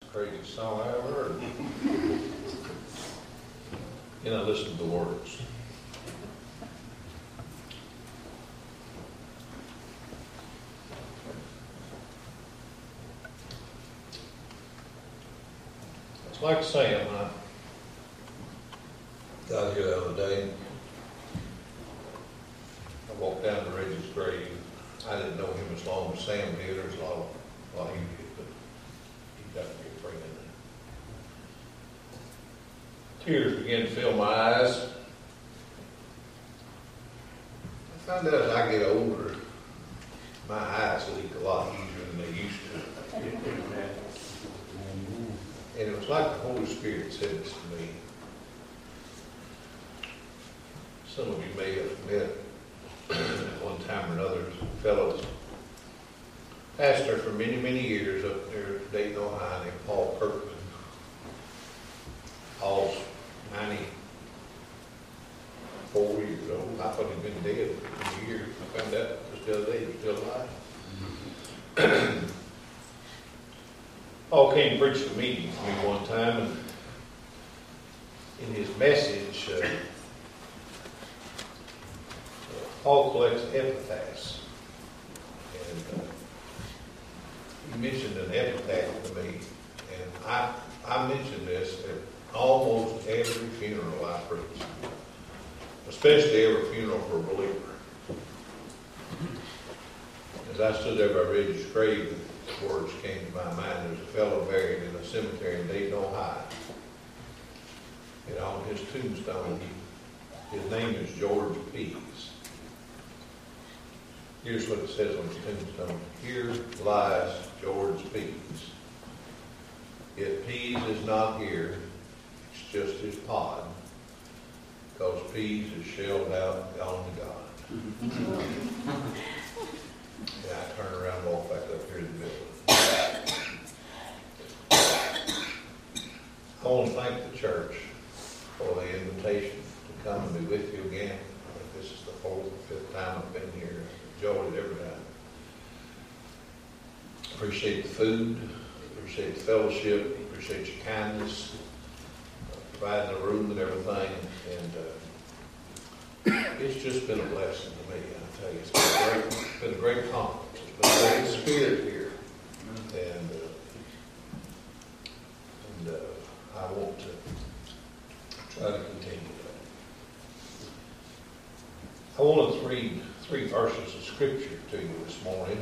Craziest song I ever heard. And I listened to the words. It's like saying, I got here the other day. I walked down to Reggie's grave. I didn't know him as long as Sam did, or as long as he did, but he got me a friend. Tears began to fill my eyes. I found out as I get older, my eyes leak a lot easier than they used to. And it was like the Holy Spirit said this to me. Some of you may have met at one time or another a fellow pastor for many, many years up there at Dayton, Ohio, named Paul Kirkman. Paul's 94 years old. I thought he'd been dead for 20 years. I found out just the other day he was still alive. Paul came and preached a meeting for me one time, and in his message, Paul collects epitaphs, and he mentioned an epitaph to me, and I mentioned this at almost every funeral I preach, especially every funeral for a believer. As I stood there by Reggie's grave, the words came to my mind. There's a fellow buried in a cemetery in Dayton, Ohio, and on his tombstone, his name is George Pease. Here's what it says on his tombstone. Here lies George Pease. If Pease is not here, it's just his pod, because Pease is shelled out and gone to God. Yeah, I turn around and walk back up here to the building. I want to thank the church for the invitation to come and be with you again. I think this is the 4th or 5th time I've been here. Enjoyed it every time. Appreciate the food, appreciate the fellowship, appreciate your kindness, providing the room and everything, and it's just been a blessing to me. I tell you, it's been a great conference. It's been a great spirit here, and I want to try to continue that. I want to read 3 verses of Scripture to you this morning.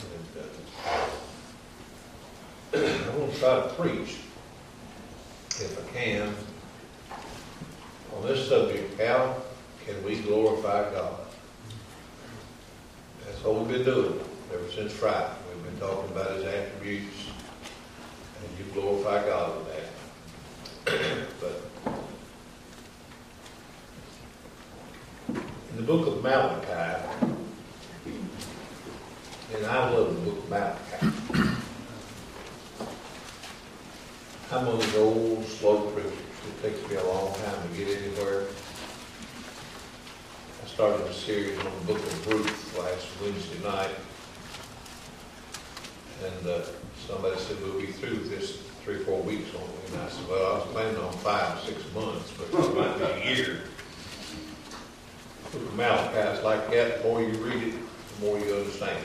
And, I want to try to preach, if I can, on this subject: how can we glorify God? That's what we've been doing ever since Friday. We've been talking about His attributes, and you glorify God with that. But in the book of Malachi, and I love the book of Malachi. I'm one of those old, slow preachers. It takes me a long time to get anywhere. I started a series on the book of Ruth last Wednesday night. And somebody said, we'll be through this 3 or 4 weeks on it. And I said, well, I was planning on 5 or 6 months, but it might be a year. The book of Malachi is like that. The more you read it, the more you understand.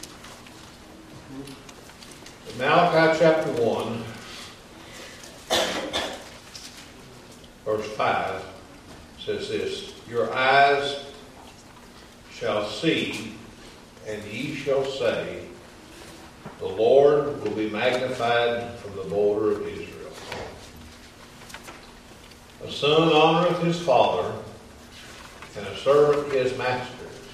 In Malachi chapter 1, verse 5 says this: your eyes shall see, and ye shall say, the Lord will be magnified from the border of Israel. A son honoreth his father, and a servant his master.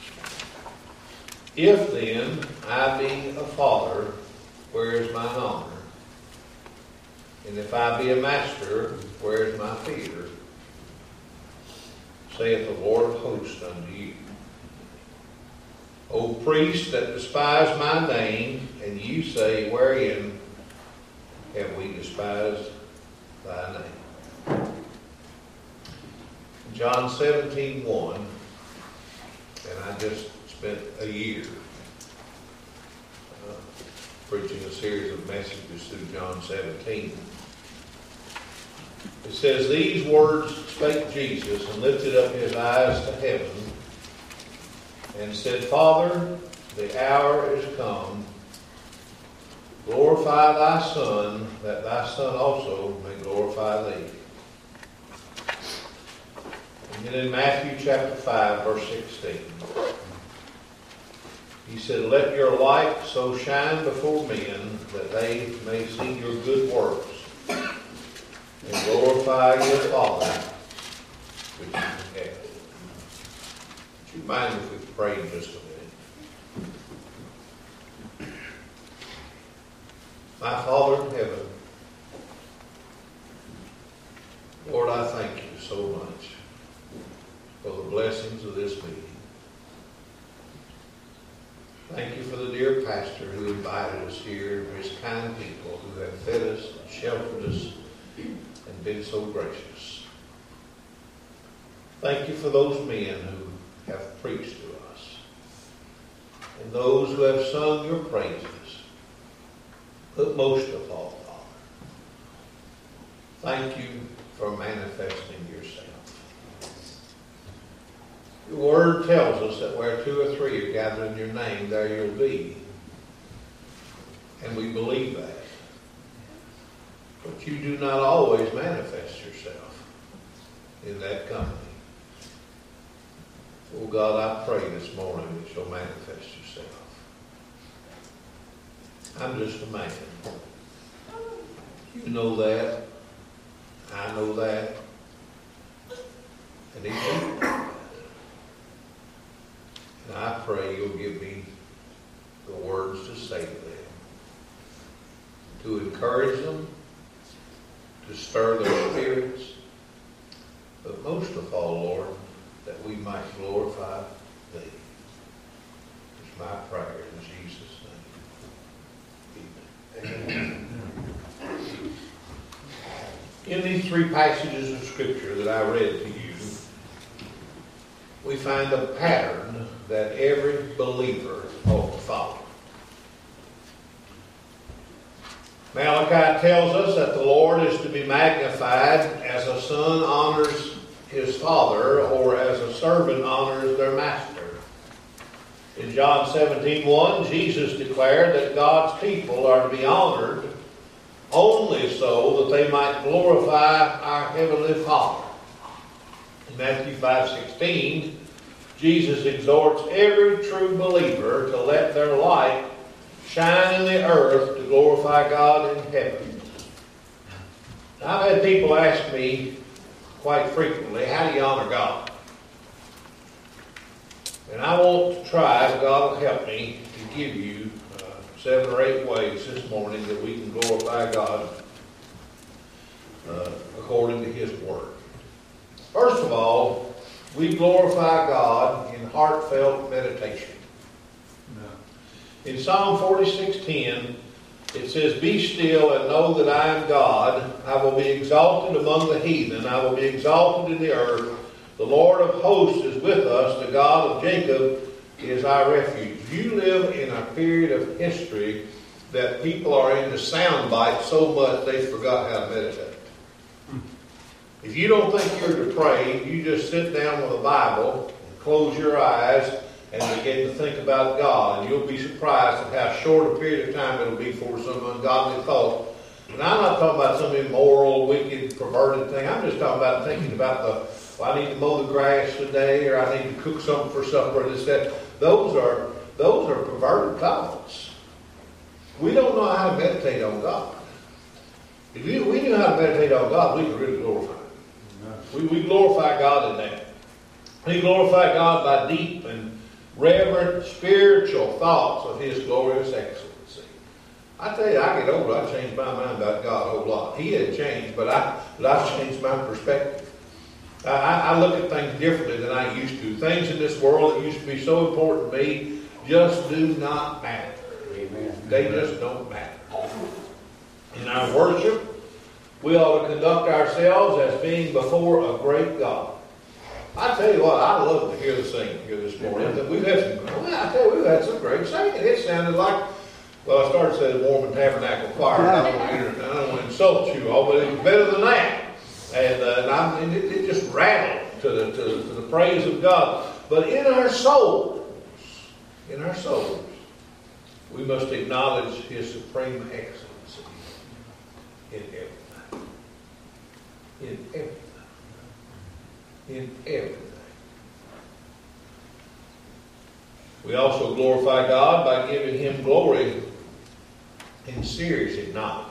If then I be a father, where is mine honor? And if I be a master, where is my fear? Saith the Lord of hosts unto you. O priests that despise my name, and you say, wherein have we despised thy name? John 17:1, and I just spent a year preaching a series of messages through John 17. It says, "These words spake Jesus, and lifted up his eyes to heaven, and said, Father, the hour is come. Glorify thy Son, that thy Son also may glorify thee." And then in Matthew chapter 5, verse 16, he said, "Let your light so shine before men that they may see your good works and glorify your Father which is in heaven." Would you mind if we pray just a minute? My Father in heaven, Lord, I thank you so much for the blessings of this meeting. Thank you for the dear pastor who invited us here, and his kind people who have fed us and sheltered us and been so gracious. Thank you for those men who have preached to us and those who have sung your praises. But most of all, Father, thank you for manifesting yourself. Your word tells us that where two or three are gathered in your name, there you'll be. And we believe that. But you do not always manifest yourself in that company. Oh God, I pray this morning that you'll manifest yourself. I'm just a man. You know that. I know that. And each of you. And I pray you'll give me the words to say to them, to encourage them, to stir their spirits, but most of all, Lord, that we might glorify thee. It's my prayer in Jesus' name. Amen. In these three passages of Scripture that I read to you, we find a pattern that every believer ought to follow. Malachi tells us that the Lord is to be magnified as a son honors his father, or as a servant honors their master. In John 17:1, Jesus declared that God's people are to be honored only so that they might glorify our Heavenly Father. In Matthew 5:16, Jesus exhorts every true believer to let their light shine in the earth to glorify God in heaven. Now, I've had people ask me quite frequently, how do you honor God? And I want to try, if God will help me, to give you 7 or 8 ways this morning that we can glorify God according to His Word. First of all, we glorify God in heartfelt meditation. In Psalm 46:10, it says, "Be still and know that I am God. I will be exalted among the heathen. I will be exalted in the earth. The Lord of hosts is with us. The God of Jacob is our refuge." You live in a period of history that people are into sound bites so much they forgot how to meditate. If you don't think you're depraved, you just sit down with a Bible and close your eyes and begin to think about God. And you'll be surprised at how short a period of time it'll be for some ungodly thought. And I'm not talking about some immoral, wicked, perverted thing. I'm just talking about thinking about I need to mow the grass today, or I need to cook something for supper, this, that. Those are perverted thoughts. We don't know how to meditate on God. If we knew how to meditate on God, we could really glorify Him. We glorify God in that. We glorify God by deep and reverent spiritual thoughts of His glorious excellency. I tell you, I get older, I changed my mind about God a whole lot. He had changed, but I've changed my perspective. I look at things differently than I used to. Things in this world that used to be so important to me just do not matter. Amen. They just don't matter. In our worship, we ought to conduct ourselves as being before a great God. I tell you what, I love to hear the singing here this morning. We've had some great singing. It sounded like Well, I started saying Mormon Tabernacle Choir. I don't want to insult you all, but it's better than that. And it just rattled to the praise of God. But in our souls, we must acknowledge His supreme excellency in everything. In everything. In everything. We also glorify God by giving Him glory in serious acknowledgement.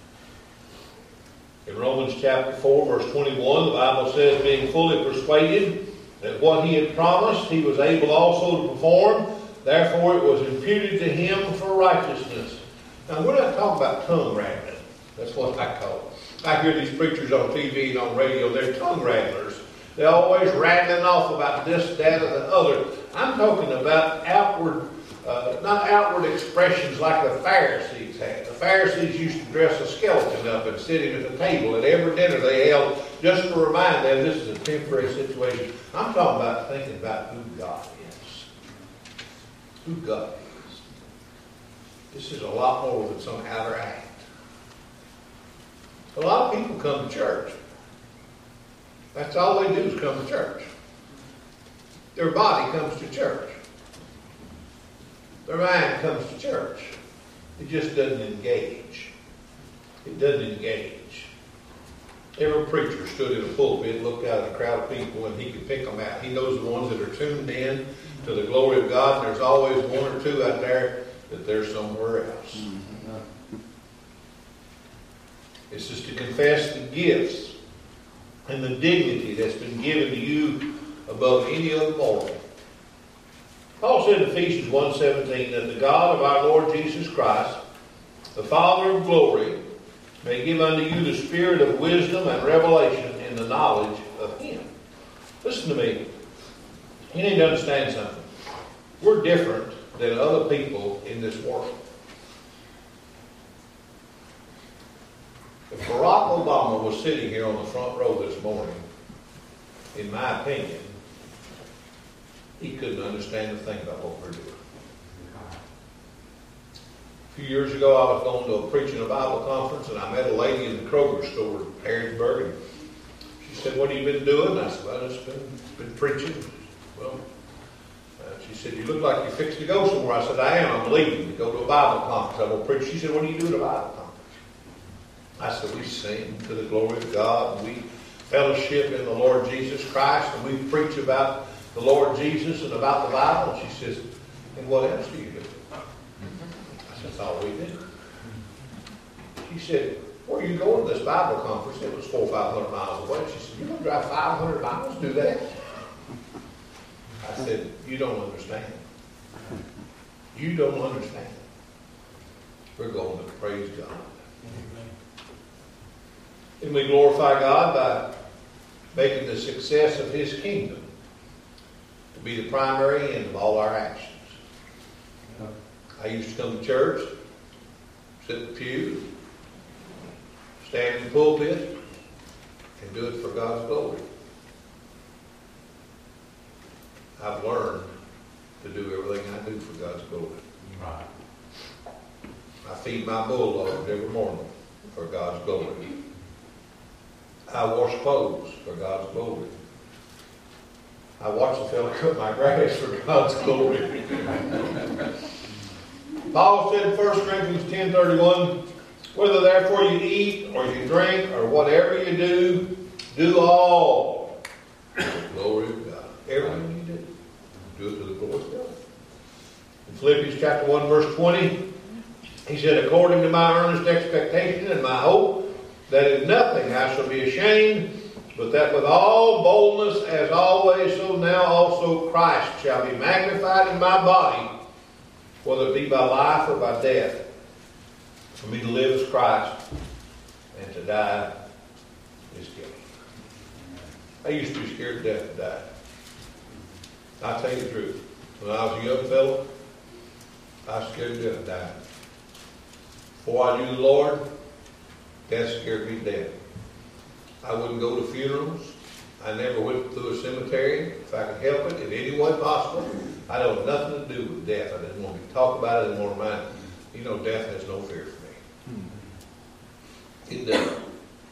In Romans chapter 4, verse 21, the Bible says, being fully persuaded that what He had promised, He was able also to perform. Therefore it was imputed to Him for righteousness. Now we're not talking about tongue rattling. That's what I call it. I hear these preachers on TV and on radio, they're tongue rattlers. They're always rattling off about this, that, or the other. I'm talking about not outward expressions like the Pharisees had. The Pharisees used to dress a skeleton up and sit him at the table at every dinner they held just to remind them this is a temporary situation. I'm talking about thinking about who God is. Who God is. This is a lot more than some outer act. A lot of people come to church. That's all they do is come to church. Their body comes to church. Their mind comes to church. It just doesn't engage. It doesn't engage. Every preacher stood in a pulpit and looked out at a crowd of people and he could pick them out. He knows the ones that are tuned in to the glory of God, and there's always one or two out there that they're somewhere else. This is to confess the gifts and the dignity that's been given to you above any other mortal. Paul said in Ephesians 1:17 that the God of our Lord Jesus Christ, the Father of glory, may give unto you the spirit of wisdom and revelation in the knowledge of Him. Listen to me. You need to understand something. We're different than other people in this world. If Barack Obama was sitting here on the front row this morning, in my opinion, he couldn't understand a thing about what we're doing. A few years ago, I was going to a preaching a Bible conference, and I met a lady in the Kroger store in Harrisburg, and she said, "What have you been doing?" I said, "Well, I've just been preaching." Well, she said, "You look like you're fixing to go somewhere." I said, "I am. I'm leaving to go to a Bible conference. I'm going to preach." She said, "What do you do at a Bible conference?" I said, "We sing to the glory of God, and we fellowship in the Lord Jesus Christ, and we preach about the Lord Jesus and about the Bible." And she says, "And what else do you do?" I said, "That's all we do." She said, "Where are you going to this Bible conference?" It was 400 or 500 miles away. She said, "You're going to drive 500 miles to do that?" I said, "You don't understand. You don't understand. We're going to praise God." And we glorify God by making the success of His kingdom to be the primary end of all our actions. I used to come to church, sit in the pew, stand in the pulpit, and do it for God's glory. I've learned to do everything I do for God's glory. Right. I feed my bulldogs every morning for God's glory. I wash clothes for God's glory. I watch the fellow cut my grass for God's glory. Paul said in 1 Corinthians 10:31, "Whether therefore you eat or you drink or whatever you do all to the glory of God." Everything you do it to the glory of God. In Philippians chapter 1, verse 20, he said, "According to my earnest expectation and my hope, that in nothing I shall be ashamed, but that with all boldness as always, so now also Christ shall be magnified in my body, whether it be by life or by death. For me to live is Christ, and to die is gain." I used to be scared to death to die. I'll tell you the truth. When I was a young fellow, I was scared to death to die. Before I knew the Lord, death scared me to death. I wouldn't go to funerals. I never went to a cemetery if I could help it in any way possible. I don't have nothing to do with death. I didn't want to talk about it. I didn't want to mind. You know, death has no fear for me. It doesn't.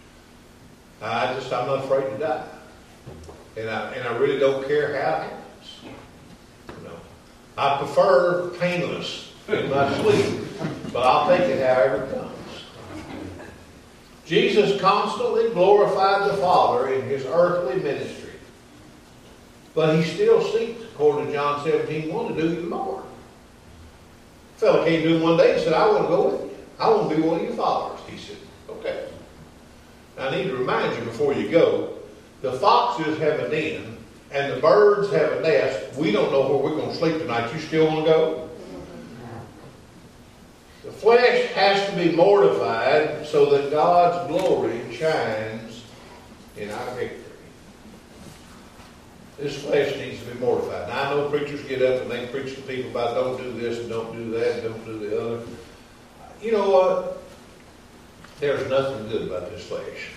I'm not afraid to die. And I really don't care how it happens. You know, I prefer painless in my sleep, but I'll take it however it comes. Jesus constantly glorified the Father in his earthly ministry, but he still seeks, according to John 17:1, to do even more. A fellow came to him one day and said, I want to go with you. I want to be one of your followers. He said, okay. I need to remind you before you go, the foxes have a den and the birds have a nest. We don't know where we're going to sleep tonight. You still want to go? The flesh has to be mortified so that God's glory shines in our victory. This flesh needs to be mortified. Now, I know preachers get up and they preach to people about don't do this and don't do that and don't do the other. You know what? There's nothing good about this flesh.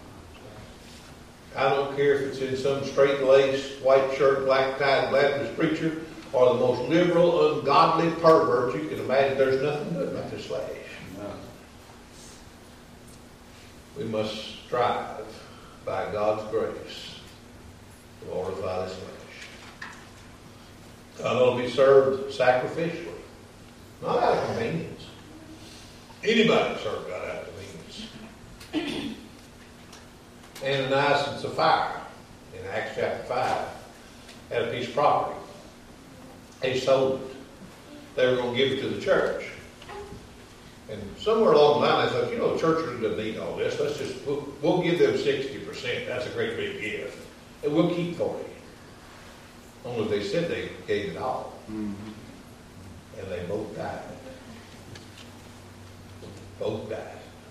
I don't care if it's in some straight-laced, white shirt, black-tied Baptist preacher or the most liberal, ungodly pervert you can imagine. There's nothing good about this flesh. No. We must strive by God's grace to glorify this flesh. God ought to be served sacrificially, not out of convenience. Anybody can serve God out of convenience. Ananias and Sapphira in Acts chapter 5 had a piece of property. They sold it. They were going to give it to the church. And somewhere along the line, they thought, the church really doesn't need all this. We'll give them 60%. That's a great big gift. And we'll keep 40. Only they said they gave it all. Mm-hmm. And they both died. Both died.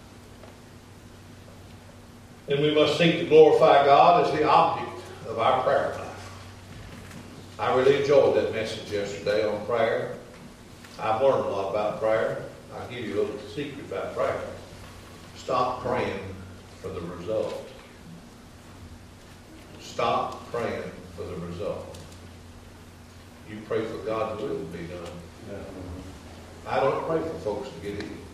And we must seek to glorify God as the object of our prayer life. I really enjoyed that message yesterday on prayer. I've learned a lot about prayer. I'll give you a little secret about prayer. Stop praying for the result. Stop praying for the result. You pray for God's will to be done. Yeah. I don't pray for folks to get in.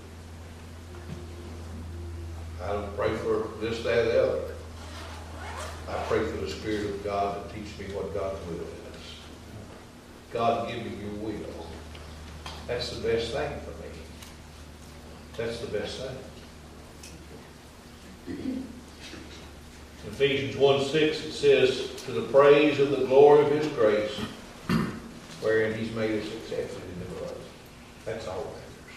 I don't pray for this, that, or the other. I pray for the Spirit of God to teach me what God's will is. God, give me your will. That's the best thing for me. That's the best thing. In Ephesians 1:6 it says, to the praise of the glory of his grace, wherein he's made us accepted in the blood. That's all that matters.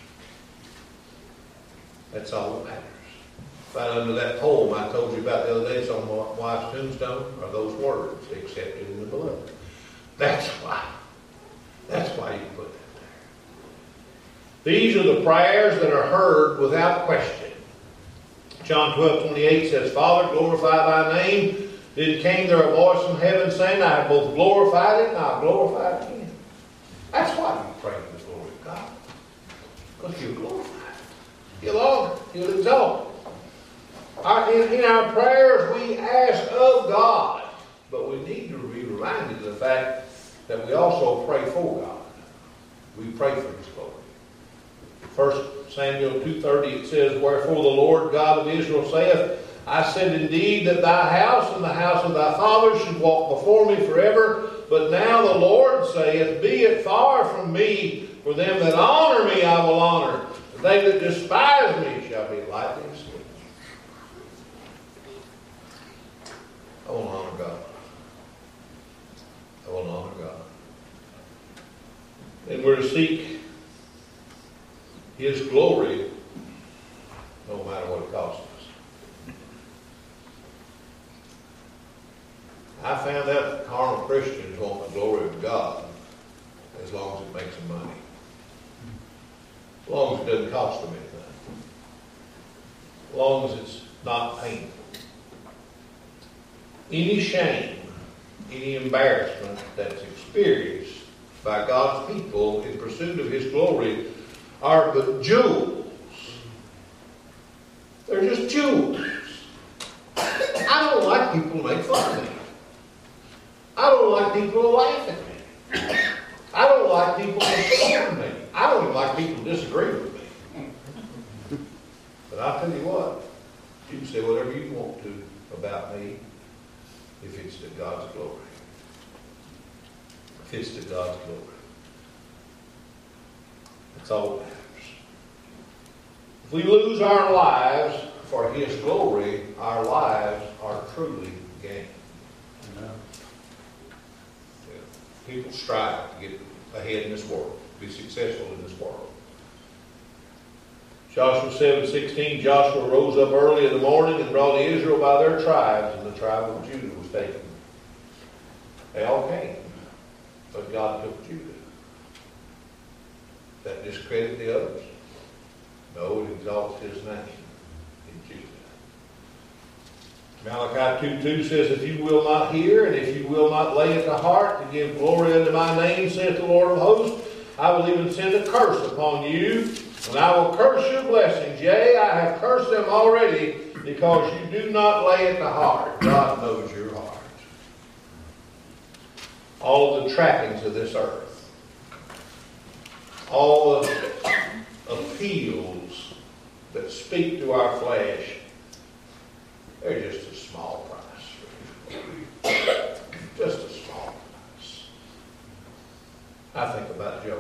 That's all that matters. Right under that poem I told you about the other day, it's on my wife's tombstone, are those words, accepted in the blood. That's why. That's why you put that there. These are the prayers that are heard without question. John 12:28 says, Father, glorify thy name. Then came there a voice from heaven saying, I have both glorified it and I have glorified it again. That's why you pray for the glory of God. Because you're glorified. You'll honor. You'll exalt. In our prayers we ask of God, but we need to be reminded of the fact that we also pray for God. We pray for his glory. 1 Samuel 2:30 it says, Wherefore the Lord God of Israel saith, I said indeed that thy house and the house of thy fathers should walk before me forever, but now the Lord saith, Be it far from me, for them that honor me I will honor, but they that despise me shall be lightly esteemed. I want to honor God. I want to honor God. And we're to seek his glory no matter what it costs us. I found out that carnal Christians want the glory of God as long as it makes them money. As long as it doesn't cost them anything. As long as it's not painful. Any shame, any embarrassment that's experienced by God's people in pursuit of his glory are but jewels. They're just jewels. I don't like people to make fun of me. I don't like people to laugh at me. I don't like people to scorn me. I don't even like people to disagree with me. whatever you want to about me if it's to God's glory. If it's to God's glory. That's all that matters. If we lose our lives for His glory, our lives are truly gain. People strive to get ahead in this world, to be successful in this world. Joshua 7:16, Joshua rose up early in the morning and brought Israel by their tribes, and the tribe of Judah was taken. They all came, but God took Judah. Does that discredit the others? No, it exalts His name in Judah. Malachi 2:2 says, if you will not hear, and if you will not lay it to heart to give glory unto my name, saith the Lord of hosts, I will even send a curse upon you, and I will curse your blessings. Yea, I have cursed them already, because you do not lay it to heart. God knows your heart. All the trappings of this earth, all the appeals that speak to our flesh, they're just a small price. Just a small price. I think about Job.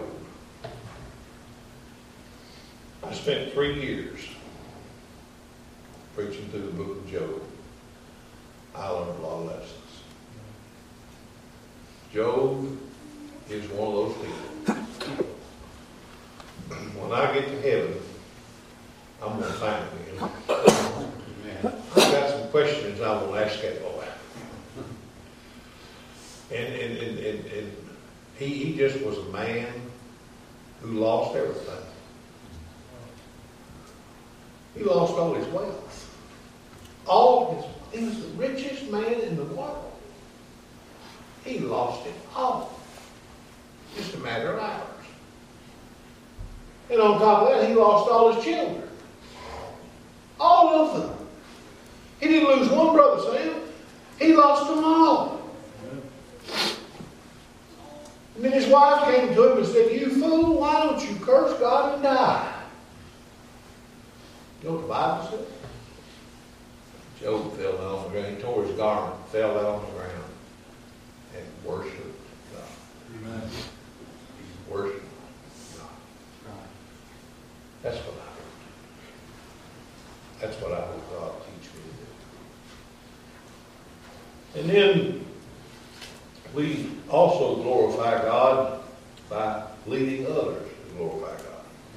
I spent 3 years preaching through the book of Job. I learned a lot of lessons. Job is one of those people. When I get to heaven, I'm going to thank him. I've got some questions I will ask that boy. And he just was a man who lost everything. He lost all his wealth. He was the richest man in the world. He lost it all. Just a matter of hours. And on top of that, he lost all his children. All of them. He didn't lose one, Brother Sam. He lost them all. And then his wife came to him and said, you fool, why don't you curse God and die? You know what the Bible says? Job fell down on the ground. He tore his garment, fell down on the ground, and worshiped God. Amen. He worshiped God. Right. That's what I heard. That's what I hope God teach me to do. And then we also glorify God by leading others to glorify God.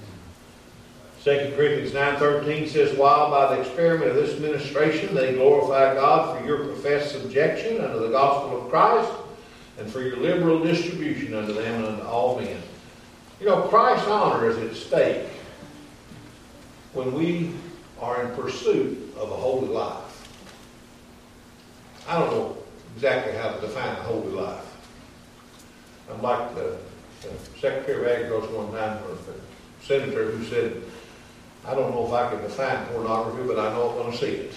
2 Corinthians 9:13 says, while by the experiment of this administration they glorify God for your professed subjection unto the gospel of Christ, and for your liberal distribution unto them and unto all men. You know, Christ's honor is at stake when we are in pursuit of a holy life. I don't know exactly how to define a holy life. I'm like the Secretary of Agriculture one time, or the senator who said, I don't know if I can define pornography, but I know I'm going to see it.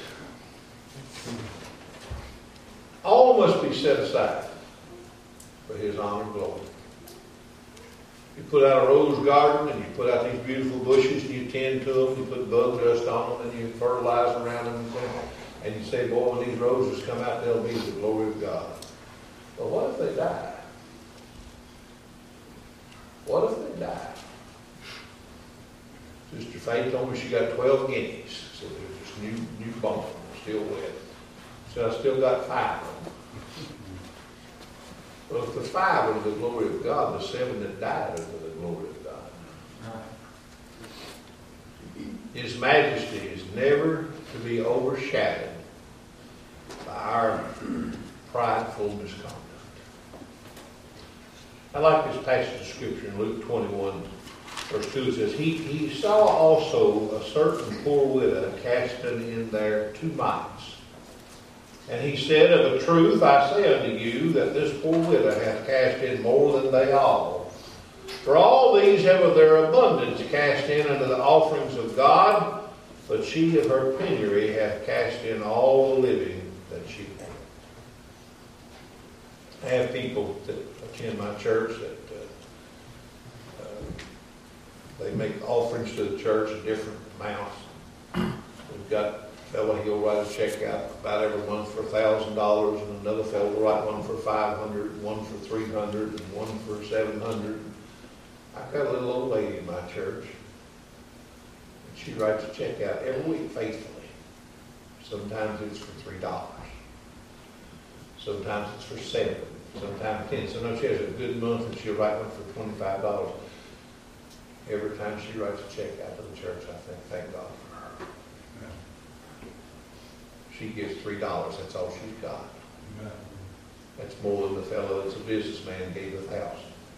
All must be set aside for His honor and glory. You put out a rose garden and you put out these beautiful bushes and you tend to them, you put bug dust on them and you fertilize around them and you say, boy, when these roses come out, they'll be the glory of God. But what if they die? What if they die? Sister Faye told me she got 12 guineas. So they're just new bones, still wet. So I still got 5 of them. Well, if the 5 are to the glory of God, the 7 that died are to the glory of God. His majesty is never to be overshadowed by our prideful misconduct. I like this passage of Scripture in Luke 21, verse 2. It says, He saw also a certain poor widow casting in there 2 mites. And he said, of a truth I say unto you, that this poor widow hath cast in more than they all. For all these have of their abundance cast in unto the offerings of God, but she of her penury hath cast in all the living that she had. I have people that attend my church that they make offerings to the church in different amounts. We've got That way he'll write a check out about every month for $1,000, and another fellow will write one for $500, one for $300, and one for $700. I've got a little old lady in my church, and she writes a check out every week faithfully. Sometimes it's for $3. Sometimes it's for $7. Sometimes $10. Sometimes she has a good month and she'll write one for $25. Every time she writes a check out to the church, I think, thank God for her. She gives $3. That's all she's got. That's more than the fellow that's a businessman gave $1,000.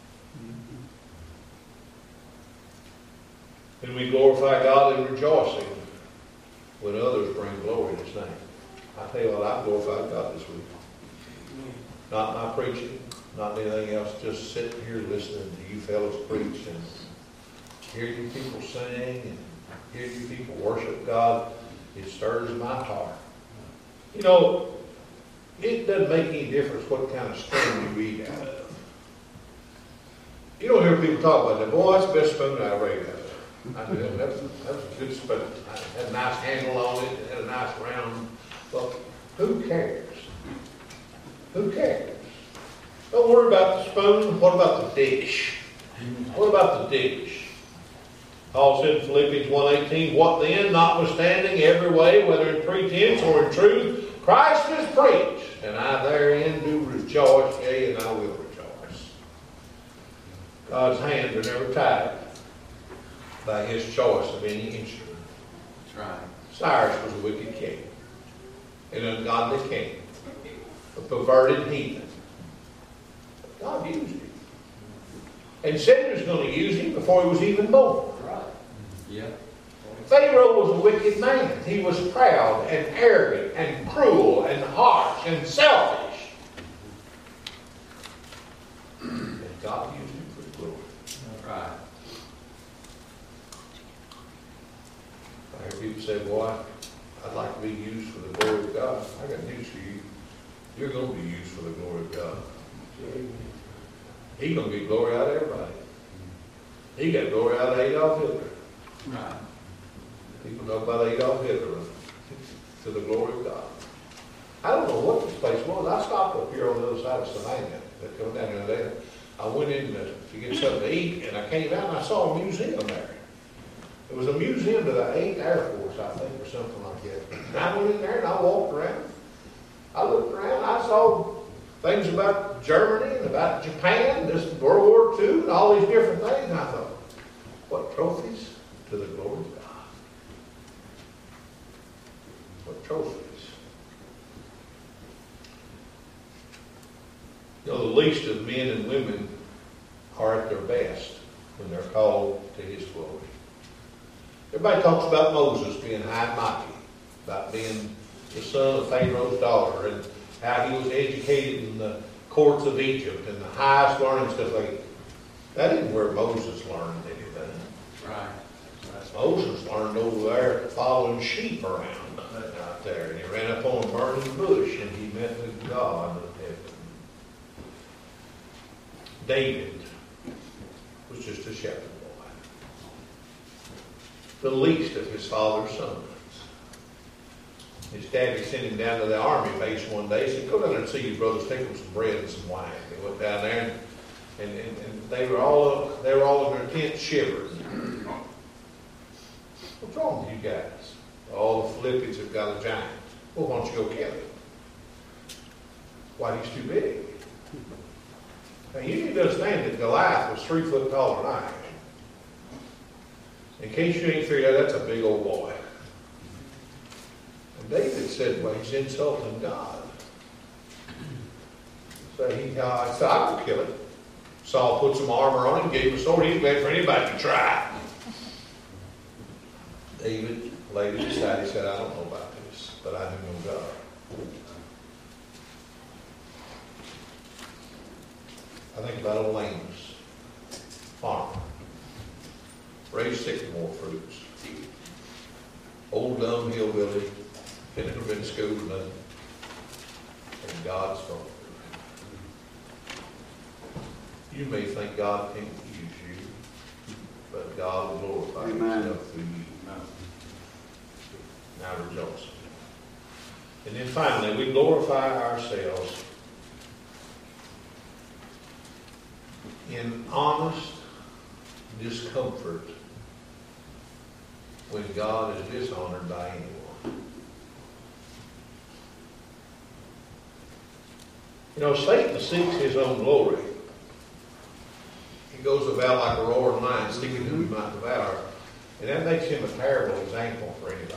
And we glorify God in rejoicing when others bring glory to His name. I tell you what, I glorified God this week. Not my preaching, not anything else, just sitting here listening to you fellows preach and hear you people sing and hear you people worship God. It stirs my heart. You know, it doesn't make any difference what kind of spoon you eat out of. You don't hear people talk about that. Boy, that's the best spoon I ever ate out of. I did. That was a good spoon. It had a nice handle on it. It had a nice round. Well, who cares? Who cares? Don't worry about the spoon. What about the dish? What about the dish? Paul said in Philippians 1:18, what then, notwithstanding every way, whether in pretense or in truth, Christ is preached, and I therein do rejoice, yea, and I will rejoice. God's hands are never tied by His choice of any instrument. That's right. Cyrus was a wicked king, an ungodly king, a perverted heathen. But God used him. And said He was going to use him before he was even born. Right. Yeah. Pharaoh was a wicked man. He was proud and arrogant and cruel and harsh and selfish. And God used him for His glory. Right. I hear people say, boy, I'd like to be used for the glory of God. I got news for you. You're going to be used for the glory of God. He's going to get glory out of everybody. He got glory out of Adolf Hitler. Right. People talk about Adolf Hitler to the glory of God. I don't know what this place was. I stopped up here on the other side of Savannah. Coming down the other day. I went in to get something to eat, and I came out and I saw a museum there. It was a museum to the 8th Air Force, I think, or something like that. And I went in there and I walked around. I looked around. I saw things about Germany and about Japan, this World War II, and all these different things. And I thought, what trophies to the glory of God. What trophies. You know, the least of men and women are at their best when they're called to His glory. Everybody talks about Moses being high and mighty, about being the son of Pharaoh's daughter, and how he was educated in the courts of Egypt and the highest learning stuff like that. That isn't where Moses learned anything. Right. Moses learned over there following sheep around out there, and he ran up on a burning bush and he met with God of heaven. David was just a shepherd boy, the least of his father's sons. His daddy sent him down to the army base one day. He said, go down there and see your brothers, take them some bread and some wine. They went down there and they were all in their tent shivering. What's wrong with you guys? All the Philippians have got a giant. Well, why don't you go kill him? Why, he's too big. Now, you need to understand that Goliath was 3 foot taller than I am. In case you ain't figured out, that's a big old boy. And David said, well, he's insulting God. So he said, I will kill him. Saul put some armor on him, gave him a sword. He's glad for anybody to try. David laid it aside. He said, I don't know about this, but I do know God. I think about old Amos, farmer, raised sycamore fruits, old dumb hillbilly, had never been to school or nothing, and God spoke through him. You may think God can't use you, but God will glorify Himself through you. Now rejoice. And then finally, we glorify ourselves in honest discomfort when God is dishonored by anyone. You know, Satan seeks his own glory. He goes about like a roaring lion, seeking whom he might devour. And that makes him a terrible example for anybody.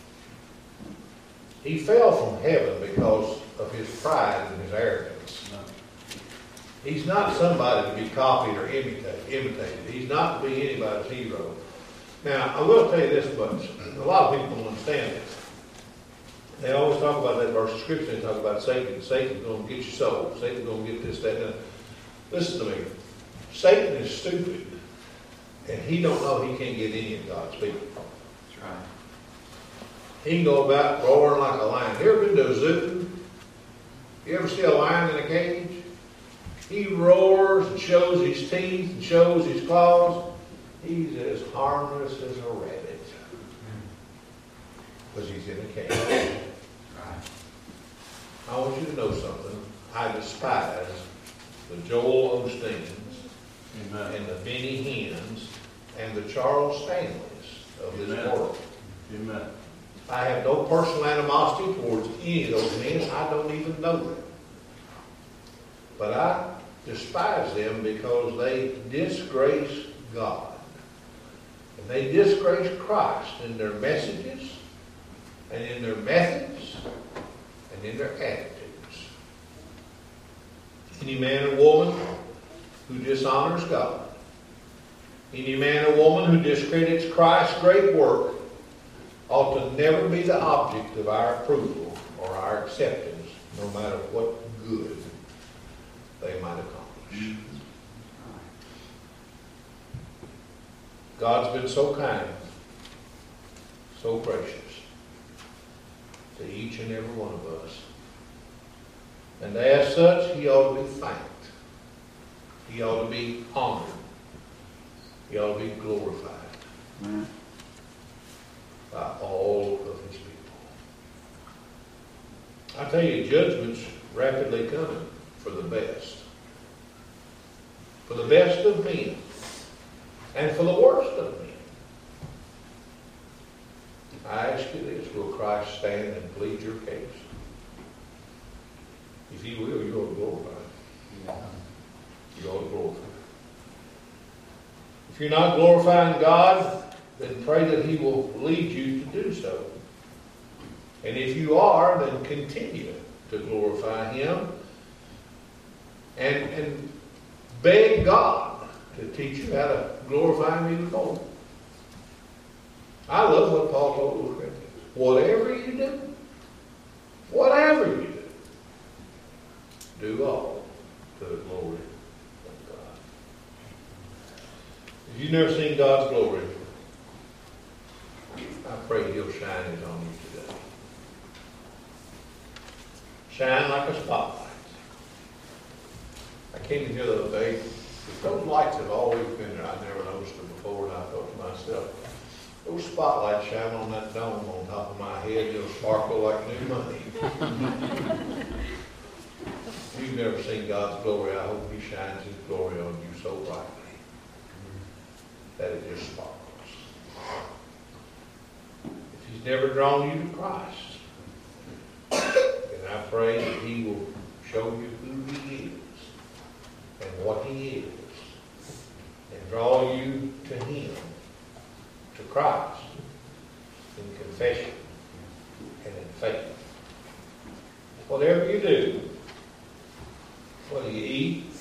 He fell from heaven because of his pride and his arrogance. He's not somebody to be copied or imitated. He's not to be anybody's hero. Now, I will tell you this much. A lot of people don't understand this. They always talk about that verse of Scripture. They talk about Satan. Satan's going to get your soul. Satan's going to get this, that, and that. Listen to me. Satan is stupid. And he don't know he can't get any of God's people. That's right. He can go about roaring like a lion. You ever been to a zoo? You ever see a lion in a cage? He roars and shows his teeth and shows his claws. He's as harmless as a rabbit. Because he's in a cage. Right. I want you to know something. I despise the Joel Osteens and the Benny Hinn's and the Charles Stanleys of this world. Amen. I have no personal animosity towards any of those men. I don't even know them. But I despise them because they disgrace God. And they disgrace Christ in their messages and in their methods and in their attitudes. Any man or woman who dishonors God, any man or woman who discredits Christ's great work, ought to never be the object of our approval or our acceptance, no matter what good they might accomplish. God's been so kind, so gracious to each and every one of us. And as such, he ought to be thanked. He ought to be honored. He ought to be glorified by all of his people. I tell you, judgment's rapidly coming for the best. For the best of men. And for the worst of men. I ask you this, will Christ stand and plead your case? If he will, you ought to glorify him. You ought to glorify him. If you're not glorifying God, then pray that he will lead you to do so. And if you are, then continue to glorify him and beg God to teach you how to glorify him even more. I love what Paul told those Corinthians. Whatever you do all to the glory of God. If you've never seen God's glory, I pray he'll shine it on you today. Shine like a spotlight. I came in here the other day. Those lights have always been there. I never noticed them before, and I thought to myself, those spotlights shine on that dome on top of my head, they'll sparkle like new money. If you've never seen God's glory, I hope he shines his glory on you so brightly that it just sparkles. If he's never drawn you to Christ, then I pray that he will show you who he is and what he is, and draw you to him, to Christ, in confession and in faith. Whatever you do, whether you eat,